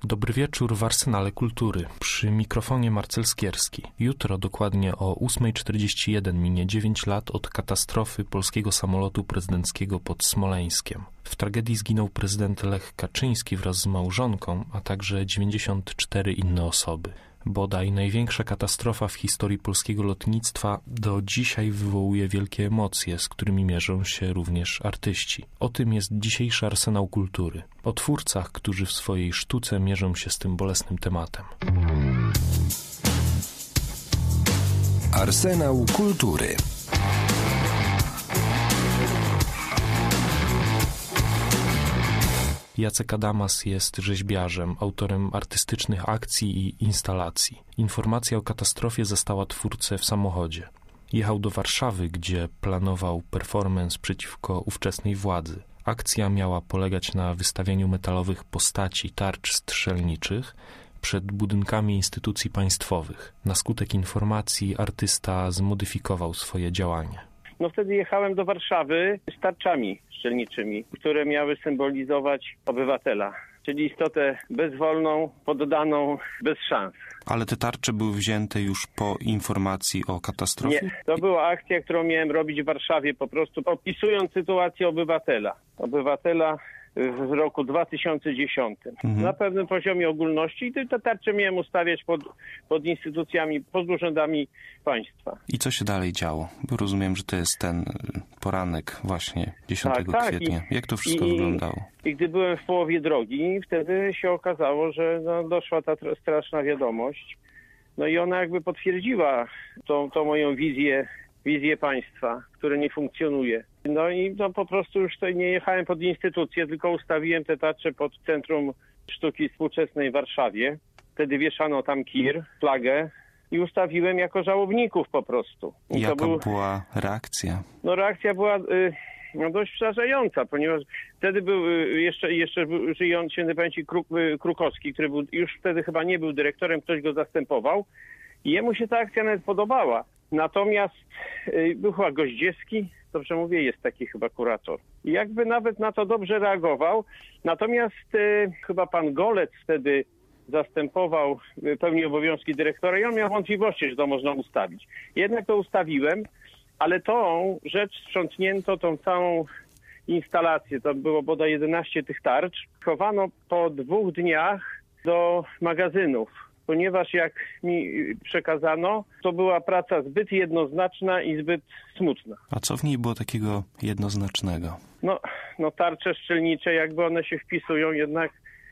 Dobry wieczór w Arsenale Kultury. Przy mikrofonie Marcel Skierski. Jutro, dokładnie o 8:41, minie 9 lat od katastrofy polskiego samolotu prezydenckiego pod Smoleńskiem. W tragedii zginął prezydent Lech Kaczyński wraz z małżonką, a także 94 inne osoby. Bodaj największa katastrofa w historii polskiego lotnictwa do dzisiaj wywołuje wielkie emocje, z którymi mierzą się również artyści. O tym jest dzisiejszy Arsenał Kultury. O twórcach, którzy w swojej sztuce mierzą się z tym bolesnym tematem. Arsenał Kultury. Jacek Adamas jest rzeźbiarzem, autorem artystycznych akcji i instalacji. Informacja o katastrofie zastała twórcę w samochodzie. Jechał do Warszawy, gdzie planował performance przeciwko ówczesnej władzy. Akcja miała polegać na wystawianiu metalowych postaci tarcz strzelniczych przed budynkami instytucji państwowych. Na skutek informacji artysta zmodyfikował swoje działanie. Wtedy jechałem do Warszawy z tarczami strzelniczymi, które miały symbolizować obywatela, czyli istotę bezwolną, poddaną, bez szans. Ale te tarcze były wzięte już po informacji o katastrofie? Nie, to była akcja, którą miałem robić w Warszawie, po prostu opisując sytuację obywatela. Obywatela w roku 2010. Na pewnym poziomie ogólności i te tarcze miałem ustawiać pod instytucjami, pod urzędami państwa. I co się dalej działo? Bo rozumiem, że to jest ten poranek właśnie 10 kwietnia. Jak to wszystko wyglądało? I gdy byłem w połowie drogi, wtedy się okazało, że doszła ta straszna wiadomość. I ona jakby potwierdziła tą moją wizję państwa, które nie funkcjonuje. I po prostu już tutaj nie jechałem pod instytucję, tylko ustawiłem te tarcze pod Centrum Sztuki Współczesnej w Warszawie. Wtedy wieszano tam kir, flagę i ustawiłem jako żałobników po prostu. Jaka była reakcja? Reakcja była dość przerażająca, ponieważ wtedy był jeszcze żyjący świętej pamięci Krukowski, który już wtedy chyba nie był dyrektorem, ktoś go zastępował i jemu się ta akcja nawet podobała. Natomiast był chyba Goździewski, dobrze mówię, jest taki chyba kurator. I jakby nawet na to dobrze reagował. Natomiast chyba pan Golec wtedy zastępował, pełnił obowiązki dyrektora i on miał wątpliwości, że to można ustawić. Jednak to ustawiłem, ale tą rzecz sprzątnięto, tą całą instalację, to było bodaj 11 tych tarcz, chowano po 2 dniach do magazynów. Ponieważ jak mi przekazano, to była praca zbyt jednoznaczna i zbyt smutna. A co w niej było takiego jednoznacznego? Tarcze strzelnicze, jakby one się wpisują jednak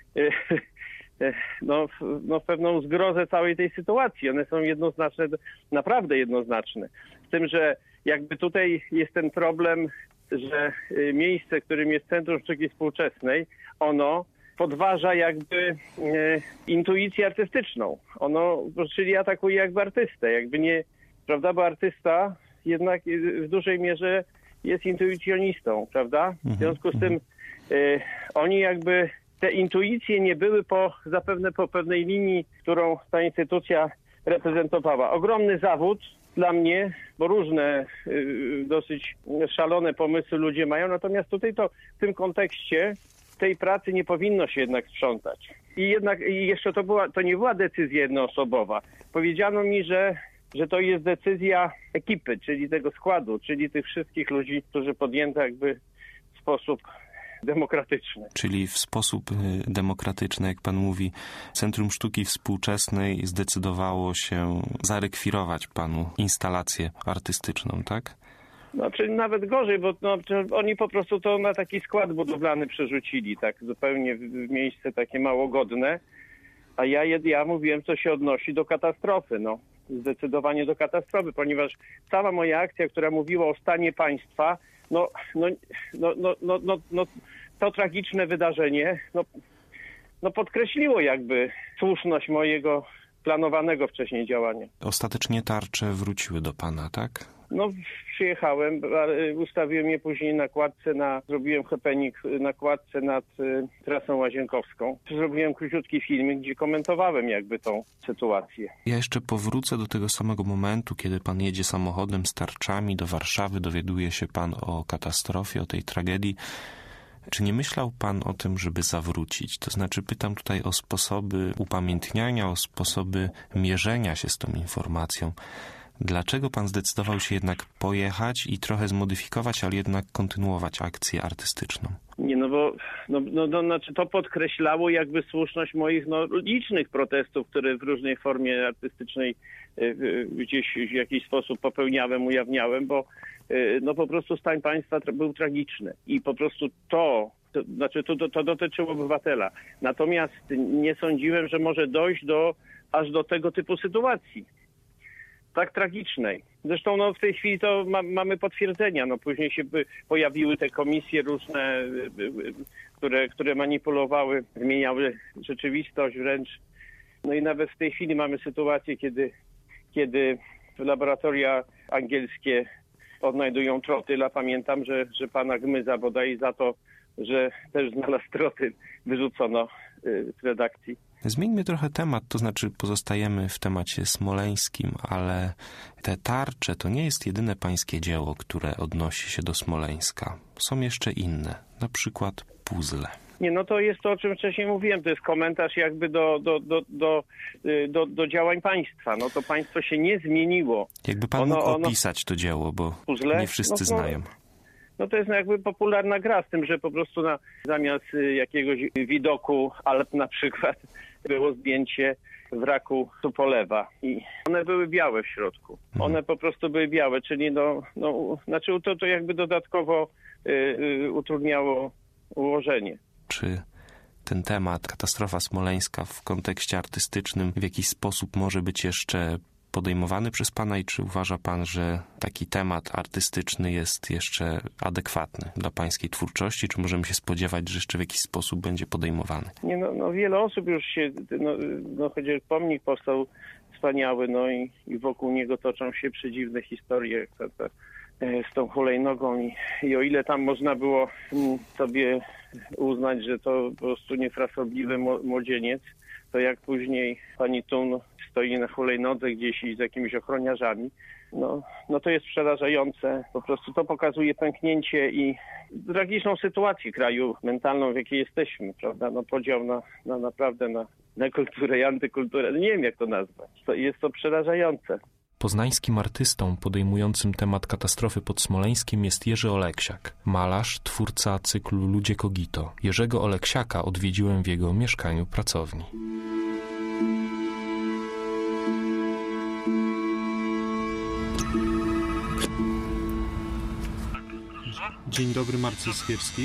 w pewną zgrozę całej tej sytuacji. One są jednoznaczne, naprawdę jednoznaczne. Z tym, że jakby tutaj jest ten problem, że miejsce, którym jest Centrum Sztuki Współczesnej, ono podważa jakby intuicję artystyczną. Czyli atakuje jakby artystę. Jakby nie, prawda, bo artysta jednak w dużej mierze jest intuicjonistą, prawda? W związku z tym oni jakby, te intuicje nie były zapewne po pewnej linii, którą ta instytucja reprezentowała. Ogromny zawód dla mnie, bo różne dosyć szalone pomysły ludzie mają, natomiast tutaj w tym kontekście tej pracy nie powinno się jednak sprzątać. I jeszcze to nie była decyzja jednoosobowa. Powiedziano mi, że to jest decyzja ekipy, czyli tego składu, czyli tych wszystkich ludzi, którzy podjęto jakby w sposób demokratyczny. Czyli w sposób demokratyczny, jak pan mówi, Centrum Sztuki Współczesnej zdecydowało się zarekwirować panu instalację artystyczną, tak? Czyli nawet gorzej, bo oni po prostu to na taki skład budowlany przerzucili, tak zupełnie w miejsce takie mało godne, a ja mówiłem, co się odnosi do katastrofy, zdecydowanie do katastrofy, ponieważ cała moja akcja, która mówiła o stanie państwa, to tragiczne wydarzenie, podkreśliło jakby słuszność mojego planowanego wcześniej działania. Ostatecznie tarcze wróciły do pana, tak? Przyjechałem, ustawiłem je później na kładce, zrobiłem happening na kładce nad trasą łazienkowską. Zrobiłem króciutki filmik, gdzie komentowałem jakby tą sytuację. Ja jeszcze powrócę do tego samego momentu, kiedy pan jedzie samochodem z tarczami do Warszawy, dowiaduje się pan o katastrofie, o tej tragedii. Czy nie myślał pan o tym, żeby zawrócić? To znaczy pytam tutaj o sposoby upamiętniania, o sposoby mierzenia się z tą informacją. Dlaczego pan zdecydował się jednak pojechać i trochę zmodyfikować, ale jednak kontynuować akcję artystyczną? Nie, znaczy to podkreślało jakby słuszność moich licznych protestów, które w różnej formie artystycznej gdzieś w jakiś sposób popełniałem, ujawniałem, bo po prostu stan państwa był tragiczny i po prostu to dotyczyło obywatela. Natomiast nie sądziłem, że może dojść aż do tego typu sytuacji. Tak tragicznej. Zresztą w tej chwili to mamy potwierdzenia. Później się pojawiły te komisje różne, które manipulowały, zmieniały rzeczywistość wręcz. I nawet w tej chwili mamy sytuację, kiedy laboratoria angielskie odnajdują trotyl, a pamiętam, że pana Gmyza bodaj za to, że też znalazł trotyl, wyrzucono z redakcji. Zmieńmy trochę temat, to znaczy pozostajemy w temacie smoleńskim, ale te tarcze to nie jest jedyne pańskie dzieło, które odnosi się do Smoleńska. Są jeszcze inne, na przykład puzzle. Nie, to jest to, o czym wcześniej mówiłem, to jest komentarz jakby do działań państwa. To państwo się nie zmieniło. Jakby pan mógł opisać to dzieło, bo puzzle? Nie wszyscy znają. To jest jakby popularna gra, z tym, że po prostu zamiast jakiegoś widoku Alp na przykład było zdjęcie wraku Tupolewa i one były białe w środku. One po prostu były białe, czyli znaczy to jakby dodatkowo utrudniało ułożenie. Czy ten temat, katastrofa smoleńska w kontekście artystycznym w jakiś sposób może być jeszcze podejmowany przez pana i czy uważa pan, że taki temat artystyczny jest jeszcze adekwatny dla pańskiej twórczości? Czy możemy się spodziewać, że jeszcze w jakiś sposób będzie podejmowany? Nie, wiele osób już się, chociaż pomnik powstał wspaniały, i wokół niego toczą się przedziwne historie z tą hulajnogą i o ile tam można było sobie uznać, że to po prostu niefrasobliwy młodzieniec, to jak później pani Thun stoi na hulajnodze gdzieś i z jakimiś ochroniarzami, to jest przerażające. Po prostu to pokazuje pęknięcie i tragiczną sytuację kraju mentalną, w jakiej jesteśmy, prawda? Podział na kulturę i antykulturę. Nie wiem, jak to nazwać. Jest to przerażające. Poznańskim artystą podejmującym temat katastrofy pod Smoleńskiem jest Jerzy Oleksiak, malarz, twórca cyklu Ludzie Kogito. Jerzego Oleksiaka odwiedziłem w jego mieszkaniu pracowni. Dzień dobry, Marcel Skierski.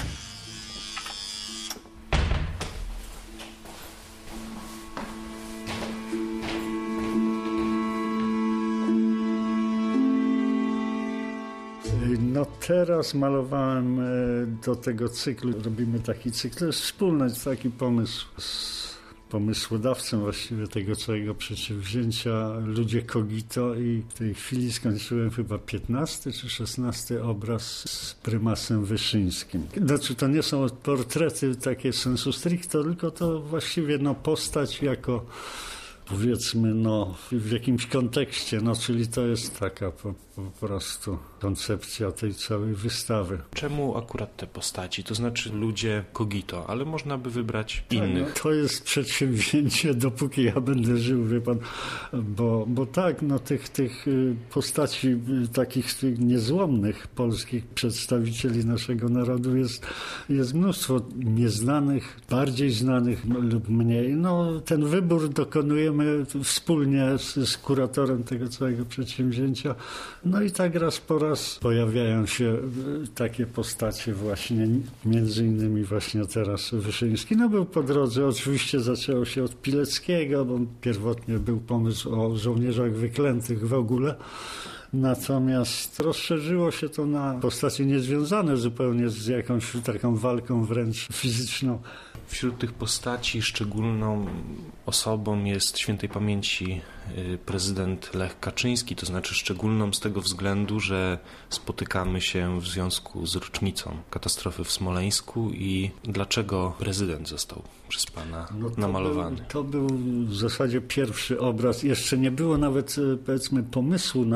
Teraz malowałem do tego cyklu, robimy taki cykl, to jest wspólny taki pomysł z pomysłodawcą właściwie tego całego przedsięwzięcia Ludzie Kogito i w tej chwili skończyłem chyba 15 czy 16 obraz z prymasem Wyszyńskim. Znaczy to nie są portrety takie sensu stricto, tylko to właściwie postać jako powiedzmy w jakimś kontekście, czyli to jest taka po prostu koncepcja tej całej wystawy. Czemu akurat te postaci? To znaczy Ludzie Kogito, ale można by wybrać innych. To jest przedsięwzięcie, dopóki ja będę żył, wie pan, bo tak, tych postaci takich niezłomnych polskich przedstawicieli naszego narodu jest mnóstwo nieznanych, bardziej znanych lub mniej. Ten wybór dokonujemy wspólnie z kuratorem tego całego przedsięwzięcia. I tak raz po raz pojawiają się takie postacie właśnie, między innymi właśnie teraz Wyszyński. Był po drodze, oczywiście zaczęło się od Pileckiego, bo pierwotnie był pomysł o żołnierzach wyklętych w ogóle. Natomiast rozszerzyło się to na postacie niezwiązane zupełnie z jakąś taką walką wręcz fizyczną. Wśród tych postaci szczególną osobą jest świętej pamięci prezydent Lech Kaczyński, to znaczy szczególną z tego względu, że spotykamy się w związku z rocznicą katastrofy w Smoleńsku i dlaczego prezydent został przez pana namalowany? To był w zasadzie pierwszy obraz. Jeszcze nie było nawet powiedzmy pomysłu na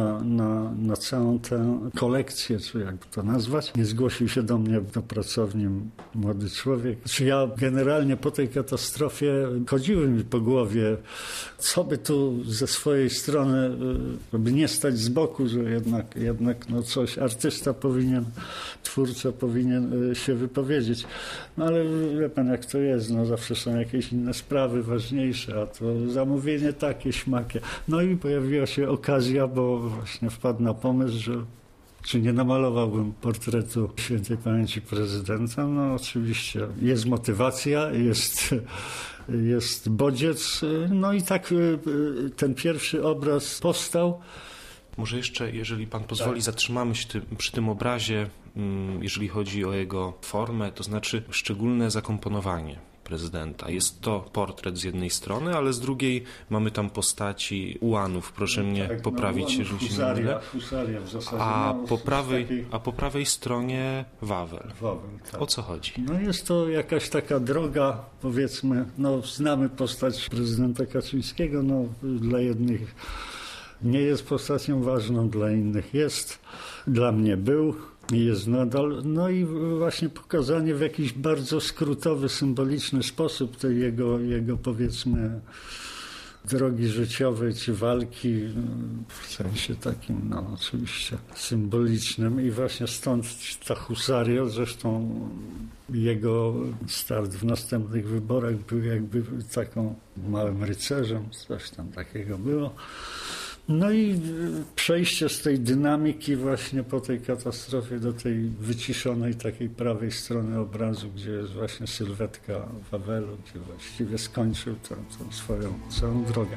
na całą tę kolekcję, czy jakby to nazwać. Nie zgłosił się do mnie do pracowni młody człowiek. Czy ja generalnie po tej katastrofie chodziły mi po głowie, co by tu ze swojej strony, żeby nie stać z boku, że jednak no coś artysta powinien, twórca powinien się wypowiedzieć. No ale wie pan, jak to jest, no zawsze są jakieś inne sprawy ważniejsze, a to zamówienie takie, śmakie. No i pojawiła się okazja, bo właśnie wpadł na pomysł, że czy nie namalowałbym portretu świętej pamięci prezydenta. No oczywiście jest motywacja, jest bodziec. No i tak ten pierwszy obraz powstał. Może jeszcze, jeżeli pan pozwoli, zatrzymamy się przy tym obrazie, jeżeli chodzi o jego formę, to znaczy szczególne zakomponowanie prezydenta. Jest to portret z jednej strony, ale z drugiej mamy tam postaci ułanów. Proszę mnie poprawić, jeżeli się nie mylę. Husaria w zasadzie. A po prawej stronie Wawel. Tak. O co chodzi? No jest to jakaś taka droga, powiedzmy, no znamy postać prezydenta Kaczyńskiego, no dla jednych nie jest postacią ważną, dla innych jest. Dla mnie był i jest nadal. No i właśnie pokazanie w jakiś bardzo skrótowy, symboliczny sposób tej jego powiedzmy drogi życiowej czy walki w sensie takim, no oczywiście symbolicznym i właśnie stąd ta husaria, zresztą jego start w następnych wyborach był jakby taką małym rycerzem, coś tam takiego było. No i przejście z tej dynamiki właśnie po tej katastrofie do tej wyciszonej takiej prawej strony obrazu, gdzie jest właśnie sylwetka Wawelu, gdzie właściwie skończył tą swoją całą drogę.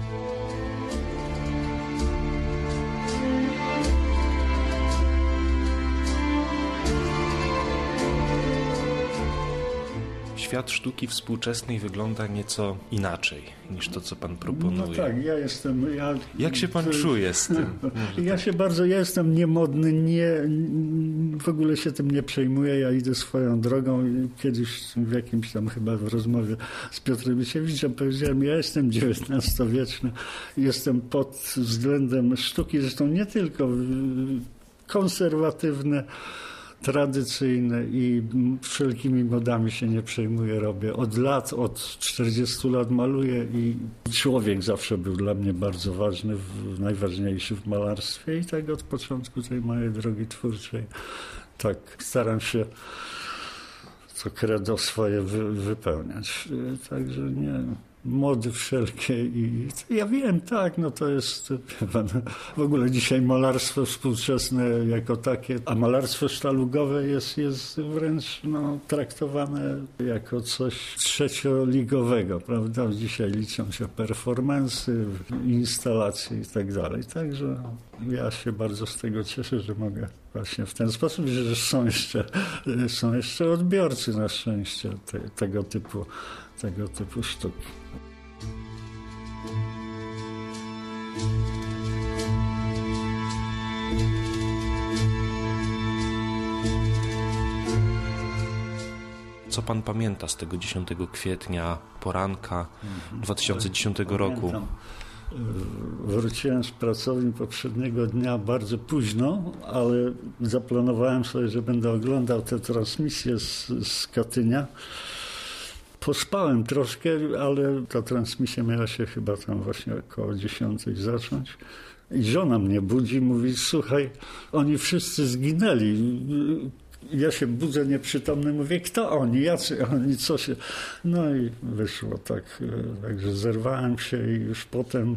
Świat sztuki współczesnej wygląda nieco inaczej niż to, co pan proponuje. No tak, Jak się pan czuje z tym? Ja jestem niemodny, w ogóle się tym nie przejmuję, ja idę swoją drogą i kiedyś w jakimś tam chyba w rozmowie z Piotrem Misiewiczem powiedziałem, ja jestem XIX-wieczny, jestem pod względem sztuki, zresztą nie tylko konserwatywny, tradycyjne i wszelkimi modami się nie przejmuję, robię. Od 40 lat maluję i człowiek zawsze był dla mnie bardzo ważny, najważniejszy w malarstwie i tak od początku tej mojej drogi twórczej tak staram się to credo swoje wypełniać. Także nie... Mody wszelkie i ja wiem, tak, no to jest w ogóle dzisiaj malarstwo współczesne jako takie, a malarstwo sztalugowe jest wręcz traktowane jako coś trzecioligowego, prawda? Dzisiaj liczą się performansy, instalacje i tak dalej. Także ja się bardzo z tego cieszę, że mogę właśnie w ten sposób, że są jeszcze odbiorcy na szczęście tego typu sztuki. Co pan pamięta z tego 10 kwietnia, poranka 2010 roku? Wróciłem z pracowni poprzedniego dnia bardzo późno, ale zaplanowałem sobie, że będę oglądał tę transmisję z Katynia. Pospałem troszkę, ale ta transmisja miała się chyba tam właśnie około 10 zacząć. I żona mnie budzi, mówi, słuchaj, oni wszyscy zginęli. Ja się budzę nieprzytomny, mówię, kto oni, jacy oni, co się... No i wyszło tak, także zerwałem się i już potem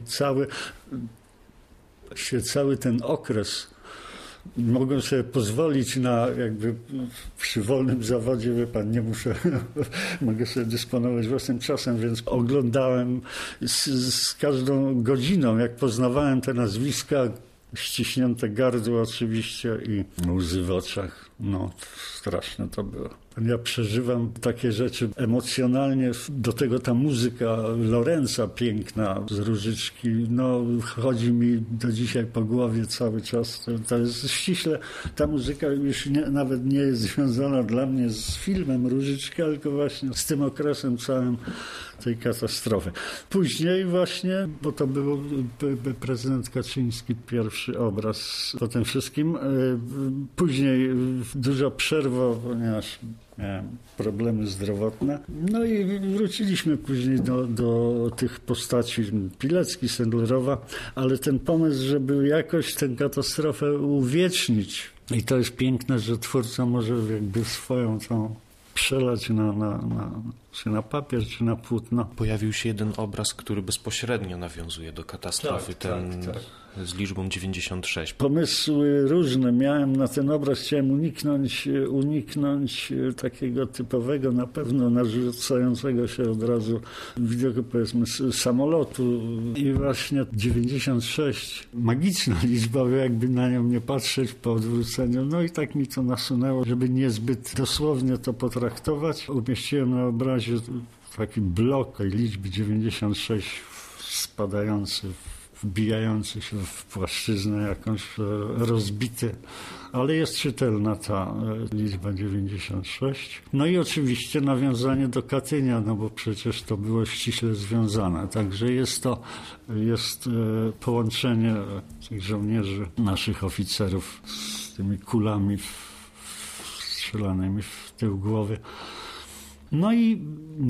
cały ten okres mogłem sobie pozwolić na jakby przy wolnym zawodzie, wie pan, nie muszę, mogę sobie dysponować własnym czasem, więc oglądałem z każdą godziną, jak poznawałem te nazwiska, ściśnięte gardło oczywiście i łzy w oczach. No, straszne to było. Ja przeżywam takie rzeczy emocjonalnie. Do tego ta muzyka Lorenza piękna z Różyczki, no chodzi mi do dzisiaj po głowie cały czas. To jest ściśle, ta muzyka już nawet nie jest związana dla mnie z filmem Różyczka, tylko właśnie z tym okresem całym tej katastrofy. Później właśnie, bo to był prezydent Kaczyński, pierwszy obraz po tym wszystkim. Później duża przerwa, ponieważ miałem problemy zdrowotne. No i wróciliśmy później do tych postaci Pilecki, Sendlerowa, ale ten pomysł, żeby jakoś tę katastrofę uwiecznić. I to jest piękne, że twórca może jakby swoją tą przelać czy na papier, czy na płótno. Pojawił się jeden obraz, który bezpośrednio nawiązuje do katastrofy, tak. Z liczbą 96. Pomysły różne miałem na ten obraz. Chciałem uniknąć takiego typowego, na pewno narzucającego się od razu widoku, powiedzmy, samolotu. I właśnie 96, magiczna liczba, jakby na nią nie patrzeć po odwróceniu. No i tak mi to nasunęło, żeby niezbyt dosłownie to potraktować. Umieściłem na obrazie taki blok tej liczby 96 spadający, wbijający się w płaszczyznę jakąś, rozbity, ale jest czytelna ta liczba 96. No i oczywiście nawiązanie do Katynia, no bo przecież to było ściśle związane. Także jest połączenie tych żołnierzy, naszych oficerów z tymi kulami strzelanymi w tył głowy. No i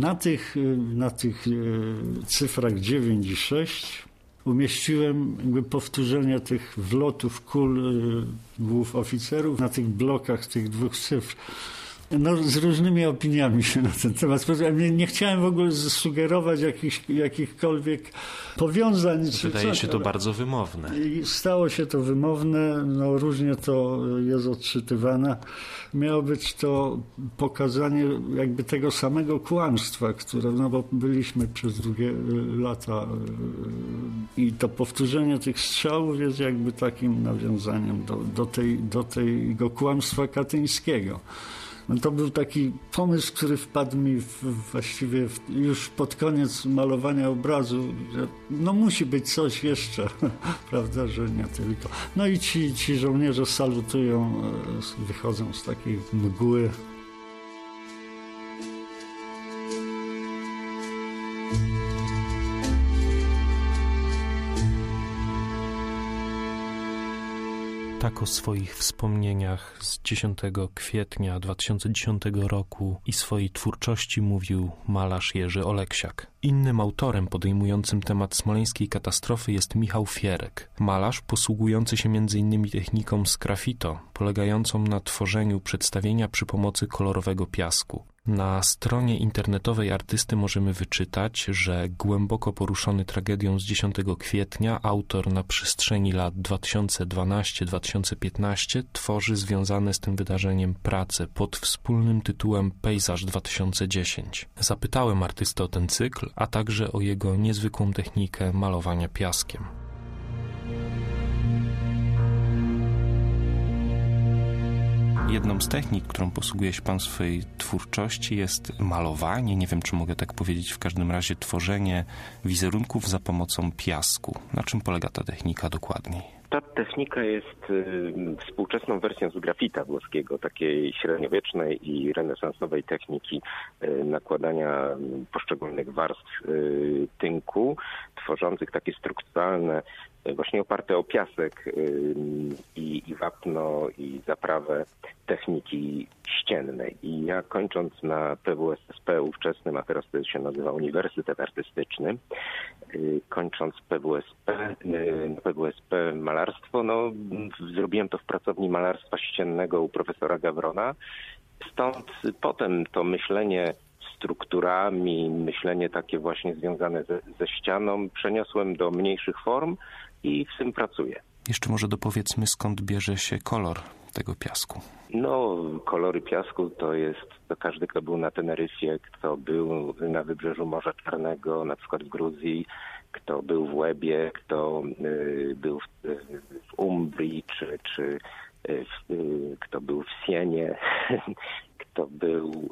na tych cyfrach 9 i 6 umieściłem jakby powtórzenie tych wlotów kul głów oficerów na tych blokach tych dwóch cyfr. No, z różnymi opiniami się na ten temat. Nie chciałem w ogóle sugerować jakichkolwiek powiązań. Wydaje się to bardzo wymowne. I stało się to wymowne, no różnie to jest odczytywane. Miało być to pokazanie jakby tego samego kłamstwa, które, no bo byliśmy przez długie lata i to powtórzenie tych strzałów jest jakby takim nawiązaniem do tego kłamstwa katyńskiego. No to był taki pomysł, który wpadł mi właściwie już pod koniec malowania obrazu, że no musi być coś jeszcze, prawda, że nie tylko. No i ci żołnierze salutują, wychodzą z takiej mgły. Tak o swoich wspomnieniach z 10 kwietnia 2010 roku i swojej twórczości mówił malarz Jerzy Oleksiak. Innym autorem podejmującym temat smoleńskiej katastrofy jest Michał Fierek. Malarz posługujący się m.in. techniką sgraffito, polegającą na tworzeniu przedstawienia przy pomocy kolorowego piasku. Na stronie internetowej artysty możemy wyczytać, że głęboko poruszony tragedią z 10 kwietnia autor na przestrzeni lat 2012-2015 tworzy związane z tym wydarzeniem prace pod wspólnym tytułem Pejzaż 2010. Zapytałem artystę o ten cykl, a także o jego niezwykłą technikę malowania piaskiem. Jedną z technik, którą posługuje się pan w swojej twórczości, jest malowanie, nie wiem, czy mogę tak powiedzieć, w każdym razie tworzenie wizerunków za pomocą piasku. Na czym polega ta technika dokładniej? Ta technika jest współczesną wersją z graffita włoskiego, takiej średniowiecznej i renesansowej techniki nakładania poszczególnych warstw tynku, tworzących takie strukturalne, właśnie oparte o piasek i wapno i zaprawę techniki ściennej. I ja, kończąc na PWSP ówczesnym, a teraz to się nazywa Uniwersytet Artystyczny, kończąc PWSP malarstwo, no zrobiłem to w pracowni malarstwa ściennego u profesora Gawrona. Stąd potem to myślenie strukturami, myślenie takie właśnie związane ze ścianą przeniosłem do mniejszych form i w tym pracuję. Jeszcze może dopowiedzmy, skąd bierze się kolor tego piasku. No, kolory piasku to każdy, kto był na Teneryfie, kto był na wybrzeżu Morza Czarnego, na przykład w Gruzji, kto był w Łebie, kto był w Umbrii, czy kto był w Sienie, kto był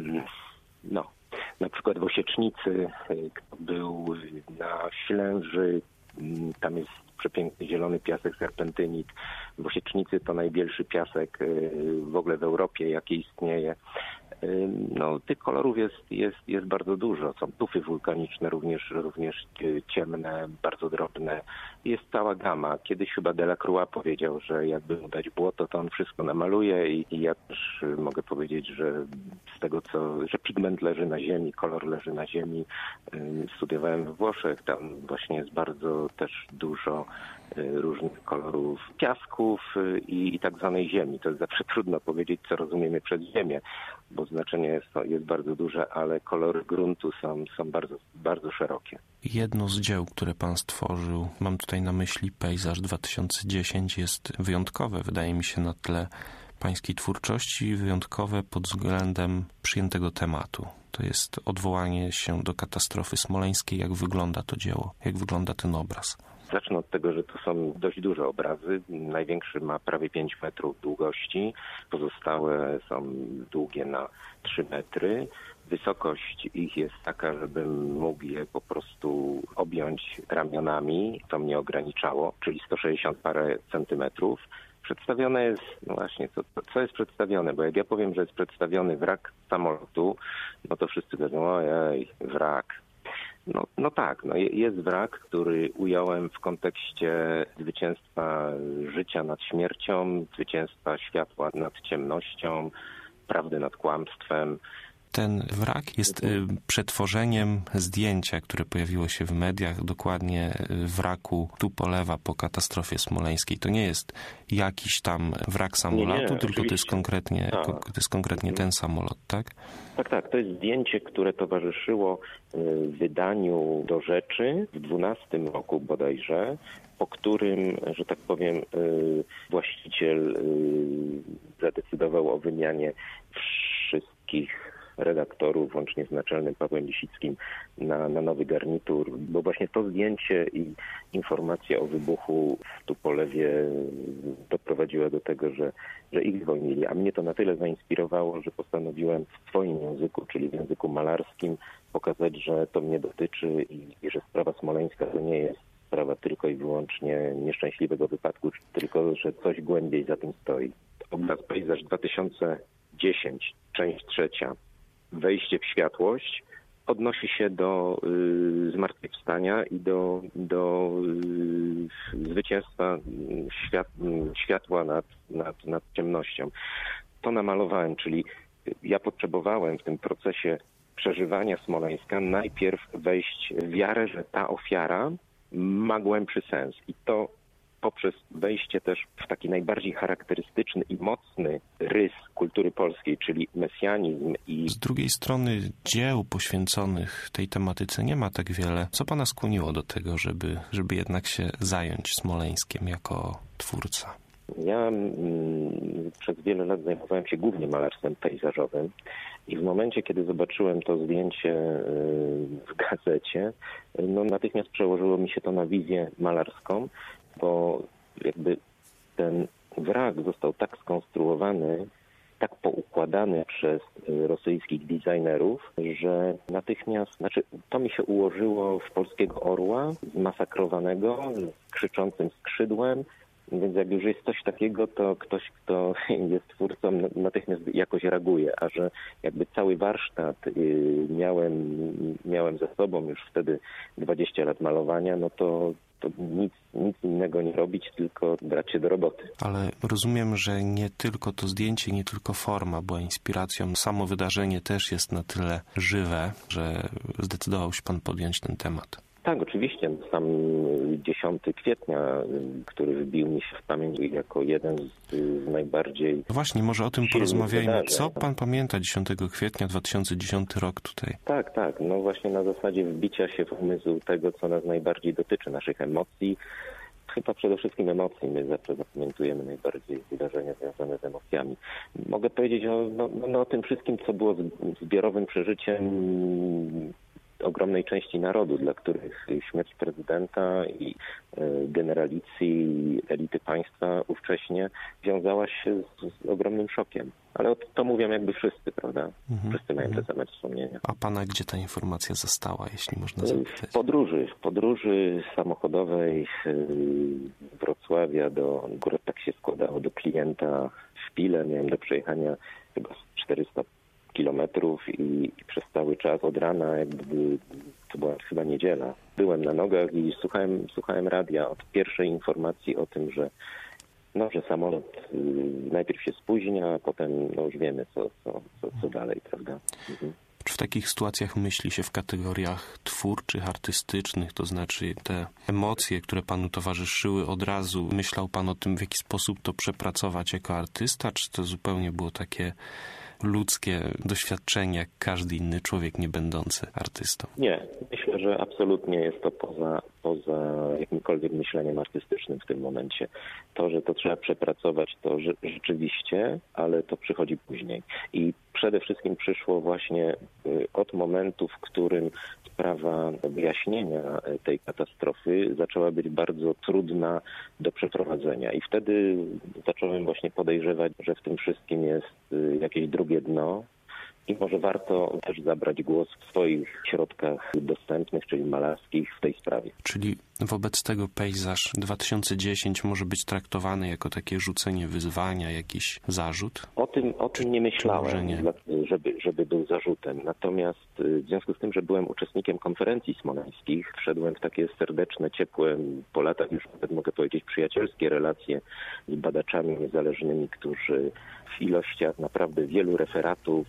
na przykład w Osiecznicy, kto był na Ślęży, tam jest przepiękny zielony piasek serpentynit. W Osiecznicy to najbielszy piasek w ogóle w Europie, jaki istnieje. Tych kolorów jest bardzo dużo. Są tufy wulkaniczne, również ciemne, bardzo drobne. Jest cała gama. Kiedyś chyba Delacroix powiedział, że jakby mu dać błoto, to on wszystko namaluje i ja też mogę powiedzieć, że z tego że pigment leży na ziemi, kolor leży na ziemi. Studiowałem we Włoszech, tam właśnie jest bardzo też dużo różnych kolorów piasków i tak zwanej ziemi. To jest zawsze trudno powiedzieć, co rozumiemy przez ziemię, bo znaczenie jest bardzo duże, ale kolory gruntu są bardzo, bardzo szerokie. Jedno z dzieł, które pan stworzył, mam tutaj na myśli Pejzaż 2010, jest wyjątkowe, wydaje mi się, na tle pańskiej twórczości i wyjątkowe pod względem przyjętego tematu. To jest odwołanie się do katastrofy smoleńskiej. Jak wygląda to dzieło? Jak wygląda ten obraz? Zacznę od tego, że to są dość duże obrazy. Największy ma prawie 5 metrów długości. Pozostałe są długie na 3 metry. Wysokość ich jest taka, żebym mógł je po prostu objąć ramionami. To mnie ograniczało, czyli 160 parę centymetrów. Przedstawione jest, co jest przedstawione, bo jak ja powiem, że jest przedstawiony wrak samolotu, no to wszyscy powiedzą, ojej, wrak. Jest wrak, który ująłem w kontekście zwycięstwa życia nad śmiercią, zwycięstwa światła nad ciemnością, prawdy nad kłamstwem. Ten wrak jest przetworzeniem zdjęcia, które pojawiło się w mediach, dokładnie wraku Tupolewa po katastrofie smoleńskiej. To nie jest jakiś tam wrak samolotu, tylko to jest konkretnie ten samolot, tak? Tak. To jest zdjęcie, które towarzyszyło wydaniu Do Rzeczy w 2012 roku bodajże, po którym, że tak powiem, właściciel zadecydował o wymianie wszystkich redaktorów, łącznie z naczelnym Pawłem Lisickim, na nowy garnitur, bo właśnie to zdjęcie i informacja o wybuchu w Tupolewie doprowadziła do tego, że ich zwolnili. A mnie to na tyle zainspirowało, że postanowiłem w swoim języku, czyli w języku malarskim, pokazać, że to mnie dotyczy i że sprawa smoleńska to nie jest sprawa tylko i wyłącznie nieszczęśliwego wypadku, tylko że coś głębiej za tym stoi. Obraz Pejzaż 2010, część 3, Wejście w światłość, odnosi się do zmartwychwstania i do zwycięstwa światła nad ciemnością. To namalowałem, czyli ja potrzebowałem w tym procesie przeżywania Smoleńska najpierw wejść w wiarę, że ta ofiara ma głębszy sens. I to poprzez wejście też w taki najbardziej charakterystyczny i mocny rys kultury polskiej, czyli mesjanizm i... Z drugiej strony dzieł poświęconych tej tematyce nie ma tak wiele. Co pana skłoniło do tego, żeby jednak się zająć Smoleńskiem jako twórca? Ja przez wiele lat zajmowałem się głównie malarstwem pejzażowym i w momencie, kiedy zobaczyłem to zdjęcie w gazecie, natychmiast przełożyło mi się to na wizję malarską, bo jakby ten wrak został tak skonstruowany, tak poukładany przez rosyjskich designerów, że natychmiast, to mi się ułożyło w polskiego orła zmasakrowanego, z krzyczącym skrzydłem, więc jak już jest coś takiego, to ktoś, kto jest twórcą, natychmiast jakoś reaguje, a że jakby cały warsztat miałem ze sobą już wtedy 20 lat malowania, to nic innego nie robić, tylko brać się do roboty. Ale rozumiem, że nie tylko to zdjęcie, nie tylko forma była inspiracją. Samo wydarzenie też jest na tyle żywe, że zdecydował się pan podjąć ten temat. Tak, oczywiście. Sam 10 kwietnia, który wbił mi się w pamięć jako jeden z najbardziej... Właśnie, może o tym porozmawiajmy. Wydarzeń. Co pan pamięta 10 kwietnia 2010 rok tutaj? Tak. Właśnie na zasadzie wbicia się w umysł tego, co nas najbardziej dotyczy, naszych emocji. Chyba przede wszystkim emocji. My zawsze zapamiętujemy najbardziej wydarzenia związane z emocjami. Mogę powiedzieć o tym wszystkim, co było zbiorowym przeżyciem ogromnej części narodu, dla których śmierć prezydenta i generalicji, i elity państwa ówcześnie wiązała się z ogromnym szokiem. Ale to mówią jakby wszyscy, prawda? Wszyscy mają te same wspomnienia. A pana gdzie ta informacja została, jeśli można zapytać? W podróży samochodowej z Wrocławia akurat tak się składało, do klienta w Pile. Miałem do przejechania chyba 400 kilometrów i przez cały czas od rana, to była chyba niedziela, byłem na nogach i słuchałem radia od pierwszej informacji o tym, że samolot najpierw się spóźnia, a potem już wiemy, co dalej, prawda? Czy w takich sytuacjach myśli się w kategoriach twórczych, artystycznych, to znaczy te emocje, które panu towarzyszyły od razu, myślał pan o tym, w jaki sposób to przepracować jako artysta, czy to zupełnie było takie ludzkie doświadczenie, jak każdy inny człowiek nie będący artystą? Nie, myślę, że absolutnie jest to poza jakimkolwiek myśleniem artystycznym w tym momencie. To, że to trzeba przepracować, to rzeczywiście, ale to przychodzi później. I przede wszystkim przyszło właśnie od momentu, w którym sprawa wyjaśnienia tej katastrofy zaczęła być bardzo trudna do przeprowadzenia. I wtedy zacząłem właśnie podejrzewać, że w tym wszystkim jest jakieś drugie dno. I może warto też zabrać głos w swoich środkach dostępnych, czyli malarskich, w tej sprawie. Czyli wobec tego pejzaż 2010 może być traktowany jako takie rzucenie wyzwania, jakiś zarzut? O tym nie myślałem, żeby był zarzutem. Natomiast w związku z tym, że byłem uczestnikiem konferencji smoleńskich, wszedłem w takie serdeczne, ciepłe, po latach już nawet mogę powiedzieć przyjacielskie relacje z badaczami niezależnymi, którzy w ilościach naprawdę wielu referatów,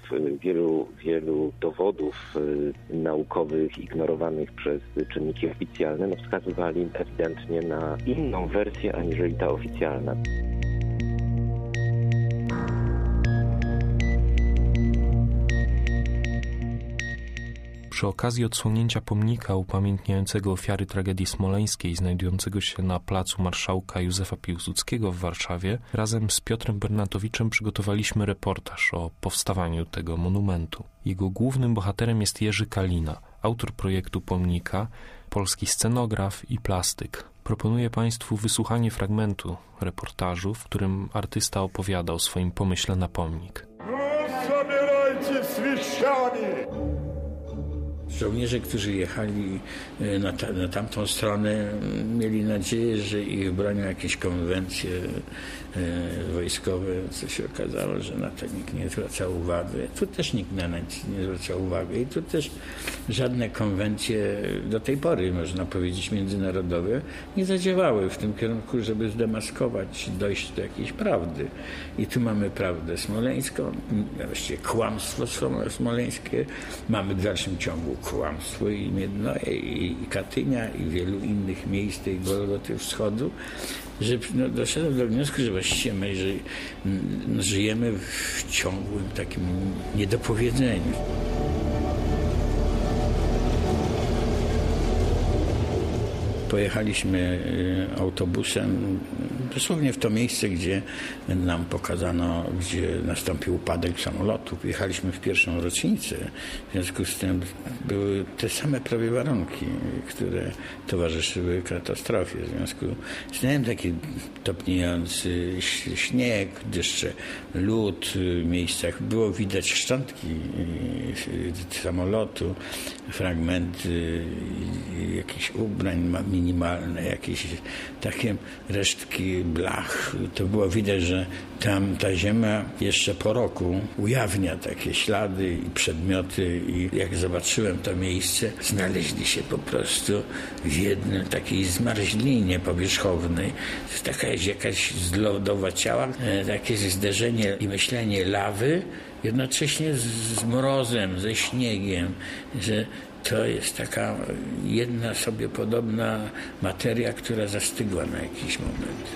wielu dowodów naukowych ignorowanych przez czynniki oficjalne, wskazywali ewidentnie na inną wersję aniżeli ta oficjalna. Przy okazji odsłonięcia pomnika upamiętniającego ofiary tragedii smoleńskiej, znajdującego się na placu Marszałka Józefa Piłsudskiego w Warszawie, razem z Piotrem Bernatowiczem przygotowaliśmy reportaż o powstawaniu tego monumentu. Jego głównym bohaterem jest Jerzy Kalina, autor projektu pomnika, polski scenograf i plastyk. Proponuję Państwu wysłuchanie fragmentu reportażu, w którym artysta opowiada o swoim pomyśle na pomnik. Zabierajcie świeczkami! Żołnierze, którzy jechali na tamtą stronę, mieli nadzieję, że ich bronią jakieś konwencje wojskowe, co się okazało, że na to nikt nie zwracał uwagi. Tu też nikt na nic nie zwracał uwagi i tu też żadne konwencje do tej pory, można powiedzieć, międzynarodowe nie zadziałały w tym kierunku, żeby zdemaskować, dojść do jakiejś prawdy. I tu mamy prawdę smoleńską, właściwie kłamstwo smoleńskie, mamy w dalszym ciągu kłamstwo i Miednoje, i Katynia, i wielu innych miejsc tej Golgoty Wschodu, że doszedłem do wniosku, że właściwie my żyjemy w ciągłym takim niedopowiedzeniu. Pojechaliśmy autobusem dosłownie w to miejsce, gdzie nam pokazano, gdzie nastąpił upadek samolotu. Jechaliśmy w pierwszą rocznicę, w związku z tym były te same prawie warunki, które towarzyszyły katastrofie. W związku z tym taki topniejący śnieg, deszcze, lód w miejscach. Było widać szczątki samolotu, fragmenty jakichś ubrań minimalne, jakieś takie resztki blach. To było widać, że tam ta ziemia jeszcze po roku ujawnia takie ślady i przedmioty i jak zobaczyłem to miejsce, znaleźli się po prostu w jednym takiej zmarzlinie powierzchownej. Taka jakaś zlodowaciała, takie zderzenie i myślenie lawy, jednocześnie z mrozem, ze śniegiem, że to jest taka jedna sobie podobna materia, która zastygła na jakiś moment.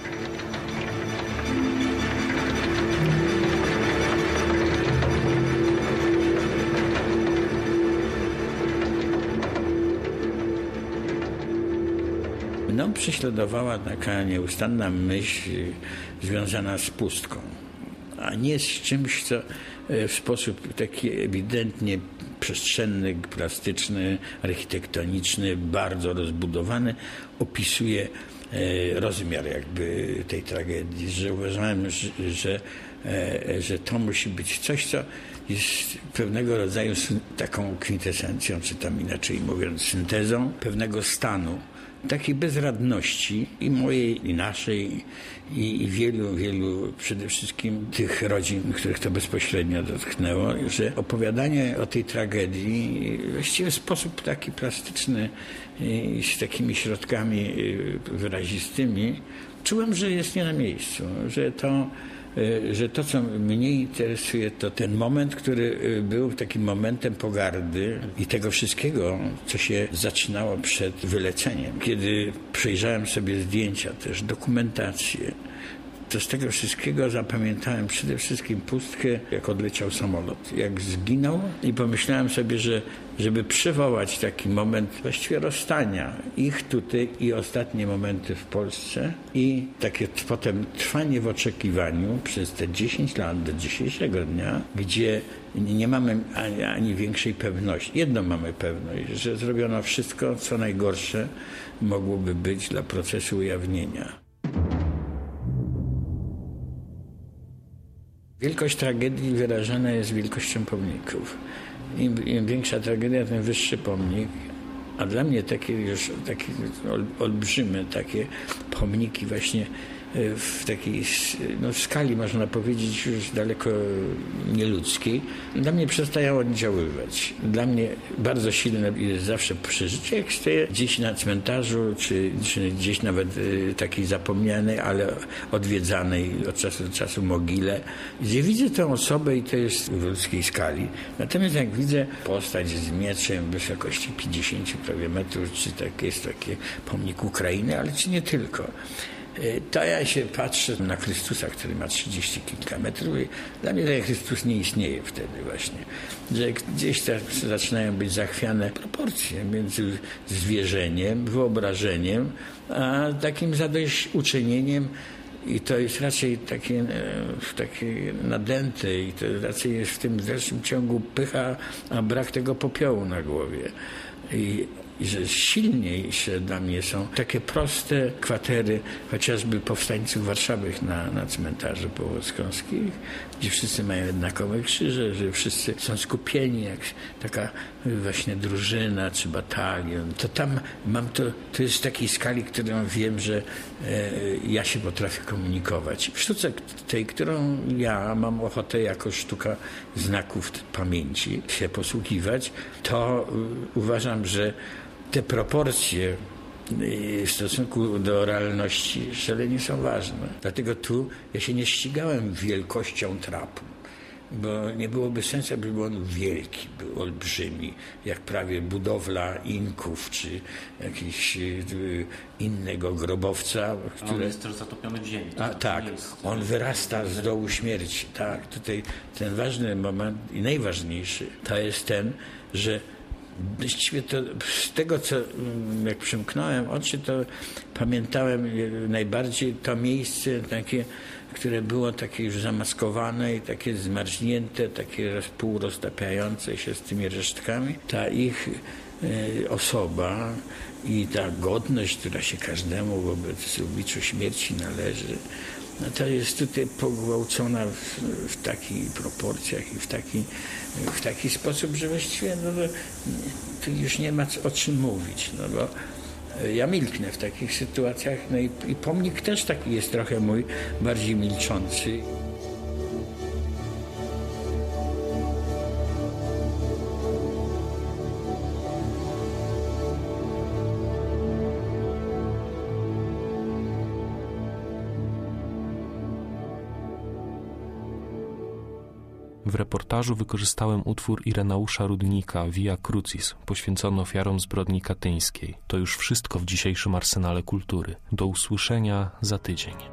Mną prześladowała taka nieustanna myśl związana z pustką, a nie z czymś, co w sposób taki ewidentnie przestrzenny, plastyczny, architektoniczny, bardzo rozbudowany, opisuje rozmiar jakby tej tragedii, że uważałem, że to musi być coś, co jest pewnego rodzaju taką kwintesencją, czy tam inaczej mówiąc syntezą pewnego stanu, takiej bezradności i mojej, i naszej, i wielu przede wszystkim tych rodzin, których to bezpośrednio dotknęło, że opowiadanie o tej tragedii właściwie w sposób taki plastyczny i z takimi środkami wyrazistymi, czułem, że jest nie na miejscu, że to, co mnie interesuje, to ten moment, który był takim momentem pogardy i tego wszystkiego, co się zaczynało przed wyleceniem. Kiedy przejrzałem sobie zdjęcia, też dokumentację, to z tego wszystkiego zapamiętałem przede wszystkim pustkę, jak odleciał samolot, jak zginął i pomyślałem sobie, że żeby przywołać taki moment właściwie rozstania ich tutaj i ostatnie momenty w Polsce i takie potem trwanie w oczekiwaniu przez te 10 lat do dzisiejszego dnia, gdzie nie mamy ani większej pewności. Jedno mamy pewność, że zrobiono wszystko, co najgorsze mogłoby być dla procesu ujawnienia. Wielkość tragedii wyrażana jest wielkością pomników. Im większa tragedia, tym wyższy pomnik. A dla mnie takie olbrzyme takie pomniki właśnie w takiej skali, można powiedzieć, już daleko nieludzkiej, dla mnie przestają oddziaływać. Dla mnie bardzo silne jest zawsze przeżycie, jak stoję gdzieś na cmentarzu, czy gdzieś nawet takiej zapomnianej, ale odwiedzanej od czasu do czasu mogile, gdzie widzę tę osobę i to jest w ludzkiej skali. Natomiast jak widzę postać z mieczem wysokości 50 prawie metrów, czy jest taki pomnik Ukrainy, ale czy nie tylko. To ja się patrzę na Chrystusa, który ma 30 kilka metrów i dla mnie ten Chrystus nie istnieje wtedy właśnie. Że gdzieś tak zaczynają być zachwiane proporcje między zwierzeniem, wyobrażeniem, a takim zadośćuczynieniem. I to jest raczej takie nadęte i to raczej jest w tym dalszym ciągu pycha, a brak tego popiołu na głowie. I że silniejsze dla mnie są takie proste kwatery, chociażby powstańców Warszawy na cmentarzu Połockońskich, gdzie wszyscy mają jednakowe krzyże, że wszyscy są skupieni jak taka właśnie drużyna czy batalion. To tam mam to jest w takiej skali, którą wiem, że ja się potrafię komunikować. W sztuce tej, którą ja mam ochotę jako sztuka znaków pamięci się posługiwać, to uważam, że te proporcje w stosunku do realności szalenie są ważne. Dlatego tu ja się nie ścigałem wielkością trapu, bo nie byłoby sensu, aby był on wielki, był olbrzymi, jak prawie budowla Inków, czy jakiegoś innego grobowca. On jest też zatopiony w ziemi. Tak, on wyrasta z dołu śmierci. Tak, tutaj ten ważny moment i najważniejszy to jest ten, że właściwie to z tego, co jak przymknąłem oczy, to pamiętałem najbardziej to miejsce takie, które było takie już zamaskowane i takie zmarznięte, takie półroztapiające się z tymi resztkami. Ta ich osoba i ta godność, która się każdemu wobec obliczu śmierci należy, no to jest tutaj pogwałcona w takich proporcjach i w taki sposób, że właściwie tu już nie ma o czym mówić, no bo ja milknę w takich sytuacjach, no i pomnik też taki jest trochę mój, bardziej milczący. W reportażu wykorzystałem utwór Ireneusza Rudnika Via Crucis, poświęcony ofiarom zbrodni katyńskiej. To już wszystko w dzisiejszym Arsenale Kultury. Do usłyszenia za tydzień.